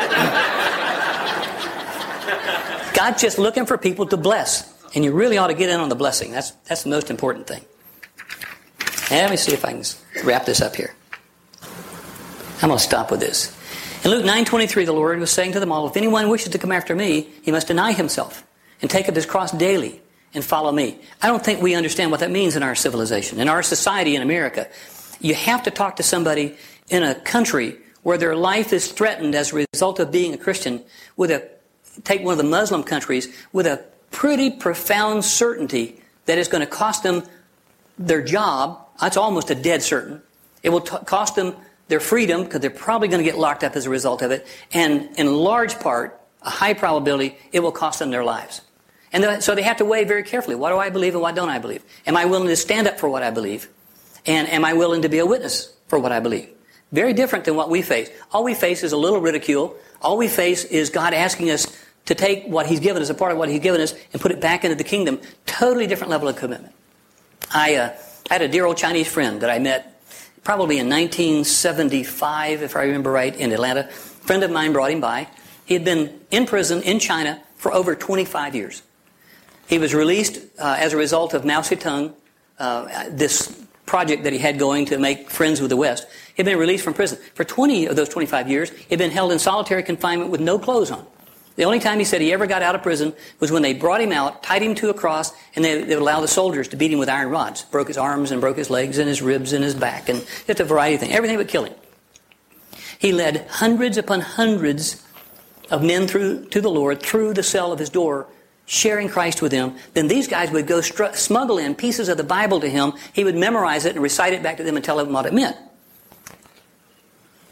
God's just looking for people to bless. And you really ought to get in on the blessing. That's that's the most important thing. And let me see if I can wrap this up here. I'm going to stop with this. In Luke nine twenty-three, the Lord was saying to them all, if anyone wishes to come after me, he must deny himself and take up his cross daily and follow me. I don't think we understand what that means in our civilization, in our society in America. You have to talk to somebody in a country where their life is threatened as a result of being a Christian with a take one of the Muslim countries with a pretty profound certainty that it's going to cost them their job. That's almost a dead certain. It will t- cost them their freedom because they're probably going to get locked up as a result of it. And in large part, a high probability, it will cost them their lives. And th- so they have to weigh very carefully. What do I believe and what don't I believe? Am I willing to stand up for what I believe? And am I willing to be a witness for what I believe? Very different than what we face. All we face is a little ridicule. All we face is God asking us to take what he's given us, a part of what he's given us, and put it back into the kingdom. Totally different level of commitment. I, uh, I had a dear old Chinese friend that I met probably in nineteen seventy-five, if I remember right, in Atlanta. A friend of mine brought him by. He had been in prison in China for over twenty-five years. He was released uh, as a result of Mao Zedong, uh, this project that he had going to make friends with the West. He had been released from prison. For twenty of those twenty-five years, he had been held in solitary confinement with no clothes on. The only time he said he ever got out of prison was when they brought him out, tied him to a cross, and they, they would allow the soldiers to beat him with iron rods. Broke his arms and broke his legs and his ribs and his back and just a variety of things. Everything would kill him. He led hundreds upon hundreds of men through to the Lord through the cell of his door, sharing Christ with them. Then these guys would go str- smuggle in pieces of the Bible to him. He would memorize it and recite it back to them and tell them what it meant.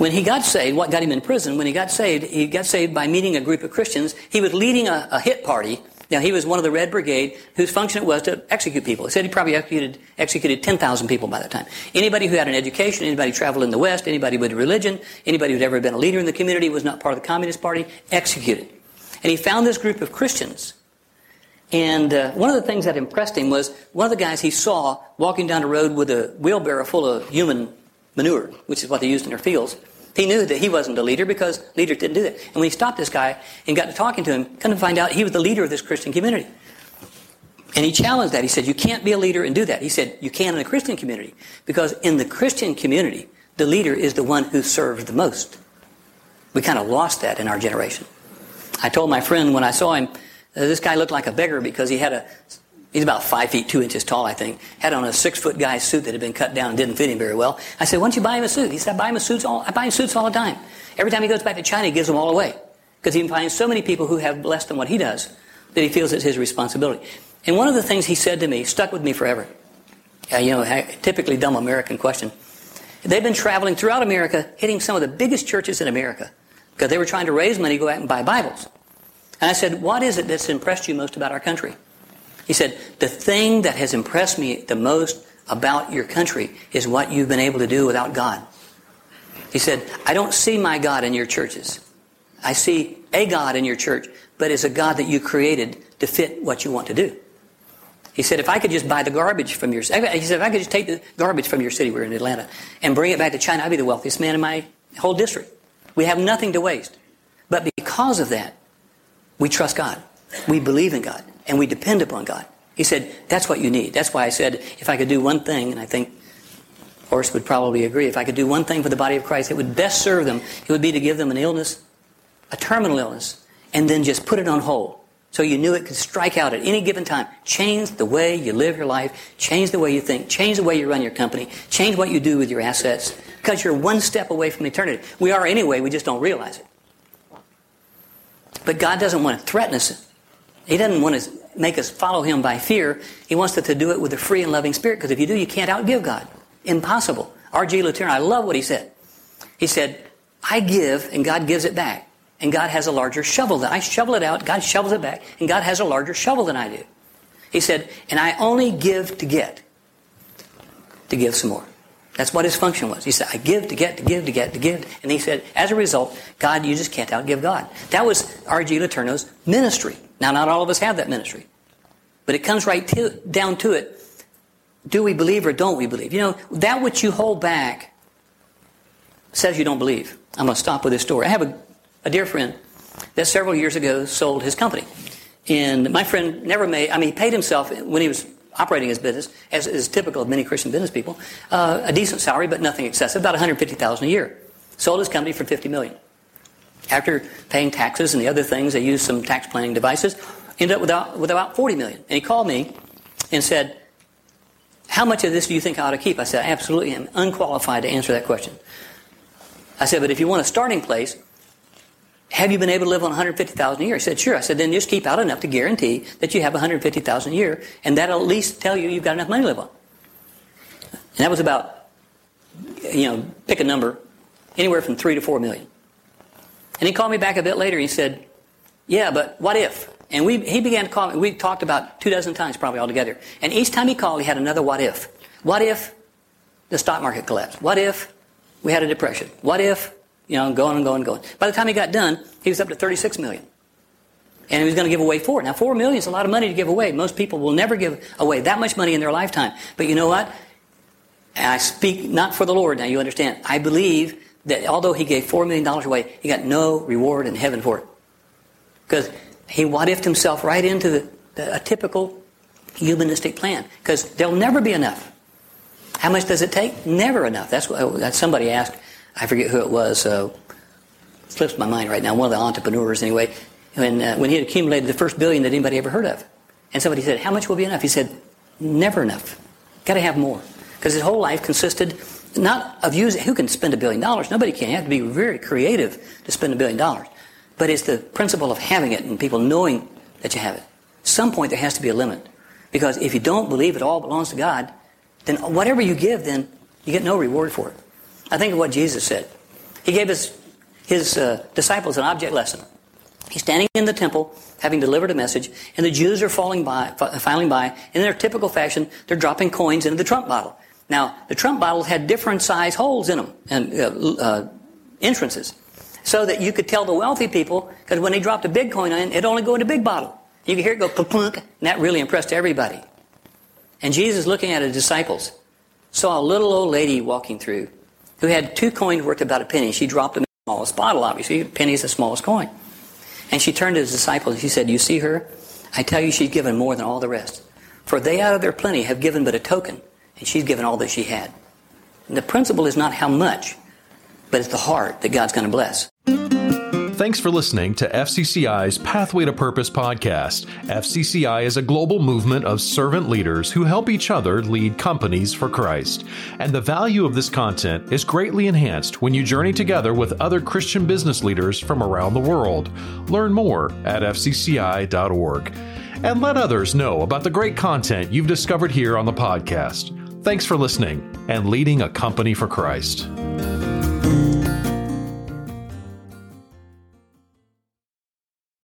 when he got saved, what got him in prison, when he got saved, he got saved by meeting a group of Christians. He was leading a, a hit party. Now, he was one of the Red Brigade whose function it was to execute people. He said he probably executed, executed ten thousand people by that time. Anybody who had an education, anybody who traveled in the West, anybody with religion, anybody who had ever been a leader in the community, was not part of the Communist Party, executed. And he found this group of Christians. And uh, one of the things that impressed him was one of the guys he saw walking down the road with a wheelbarrow full of human manure, which is what they used in their fields. He knew that he wasn't a leader because leaders didn't do that. And when he stopped this guy and got to talking to him, come to find out he was the leader of this Christian community. And he challenged that. He said, you can't be a leader and do that. He said, you can in a Christian community. Because in the Christian community, the leader is the one who serves the most. We kind of lost that in our generation. I told my friend when I saw him, uh, this guy looked like a beggar because he had a... He's about five feet, two inches tall, I think. Had on a six-foot guy's suit that had been cut down and didn't fit him very well. I said, why don't you buy him a suit? He said, I buy him a suits all, I buy him suits all the time. Every time he goes back to China, he gives them all away. Because he finds so many people who have less than what he does that he feels it's his responsibility. And one of the things he said to me stuck with me forever. Uh, you know, typically dumb American question. They've been traveling throughout America, hitting some of the biggest churches in America because they were trying to raise money to go out and buy Bibles. And I said, what is it that's impressed you most about our country? He said, the thing that has impressed me the most about your country is what you've been able to do without God. He said, I don't see my God in your churches. I see a God in your church, but it's a God that you created to fit what you want to do. He said, if I could just buy the garbage from your he said, if I could just take the garbage from your city, we're in Atlanta, and bring it back to China, I'd be the wealthiest man in my whole district. We have nothing to waste. But because of that, we trust God. We believe in God. And we depend upon God. He said, that's what you need. That's why I said, if I could do one thing, and I think Horst would probably agree, if I could do one thing for the body of Christ that would best serve them, it would be to give them an illness, a terminal illness, and then just put it on hold. So you knew it could strike out at any given time. Change the way you live your life. Change the way you think. Change the way you run your company. Change what you do with your assets. Because you're one step away from eternity. We are anyway, we just don't realize it. But God doesn't want to threaten us. He doesn't want to make us follow Him by fear. He wants us to do it with a free and loving spirit. Because if you do, you can't outgive God. Impossible. R G Lutero, I love what he said. He said, I give and God gives it back. And God has a larger shovel than I shovel it out. God shovels it back. And God has a larger shovel than I do. He said, and I only give to get. To give some more. That's what his function was. He said, I give to get, to give, to get, to give. And he said, as a result, God, you just can't outgive God. That was R G Letourneau's ministry. Now, not all of us have that ministry. But it comes right to, down to it. Do we believe or don't we believe? You know, that which you hold back says you don't believe. I'm going to stop with this story. I have a, a dear friend that several years ago sold his company. And my friend never made, I mean, he paid himself when he was operating his business, as is typical of many Christian business people, uh, a decent salary, but nothing excessive, about one hundred fifty thousand dollars a year. Sold his company for fifty million dollars. After paying taxes and the other things, they used some tax planning devices, ended up with about, with about forty million dollars. And he called me and said, how much of this do you think I ought to keep? I said, I absolutely am unqualified to answer that question. I said, but if you want a starting place, have you been able to live on one hundred fifty thousand dollars a year? He said, sure. I said, then just keep out enough to guarantee that you have one hundred fifty thousand dollars a year, and that'll at least tell you you've got enough money to live on. And that was about, you know, pick a number, anywhere from three to four million. And he called me back a bit later. He said, yeah, but what if? And we he began to call me. We talked about two dozen times probably altogether. And each time he called, he had another what if. What if the stock market collapsed? What if we had a depression? What if, you know, going and going and going. By the time he got done, he was up to thirty-six million dollars. And he was going to give away four. Now, four million dollars is a lot of money to give away. Most people will never give away that much money in their lifetime. But you know what? And I speak not for the Lord, now you understand. I believe that although he gave four million dollars away, he got no reward in heaven for it. Because he what-ifed himself right into the, the, a typical humanistic plan. Because there'll never be enough. How much does it take? Never enough. That's what that's somebody asked. I forget who it was. Uh, it slips my mind right now. One of the entrepreneurs, anyway. When uh, when he had accumulated the first billion that anybody ever heard of, and somebody said, "How much will be enough?" He said, "Never enough. Got to have more." Because his whole life consisted not of using. Who can spend a billion dollars? Nobody can. You have to be very creative to spend a billion dollars. But it's the principle of having it and people knowing that you have it. At some point there has to be a limit, because if you don't believe it all belongs to God, then whatever you give, then you get no reward for it. I think of what Jesus said. He gave his, his uh, disciples an object lesson. He's standing in the temple, having delivered a message, and the Jews are falling by, filing by. In their typical fashion, they're dropping coins into the trump bottle. Now, the trump bottles had different size holes in them, and uh, uh, entrances, so that you could tell the wealthy people, because when they dropped a big coin in, it'd only go in a big bottle. You could hear it go plunk, and that really impressed everybody. And Jesus, looking at his disciples, saw a little old lady walking through who had two coins worth about a penny. She dropped them in the smallest bottle, obviously. A penny is the smallest coin. And she turned to his disciples and she said, "You see her? I tell you, she's given more than all the rest. For they out of their plenty have given but a token, and she's given all that she had." And the principle is not how much, but it's the heart that God's going to bless. Thanks for listening to F C C I's Pathway to Purpose podcast. F C C I is a global movement of servant leaders who help each other lead companies for Christ. And the value of this content is greatly enhanced when you journey together with other Christian business leaders from around the world. Learn more at F C C I dot org. And let others know about the great content you've discovered here on the podcast. Thanks for listening and leading a company for Christ.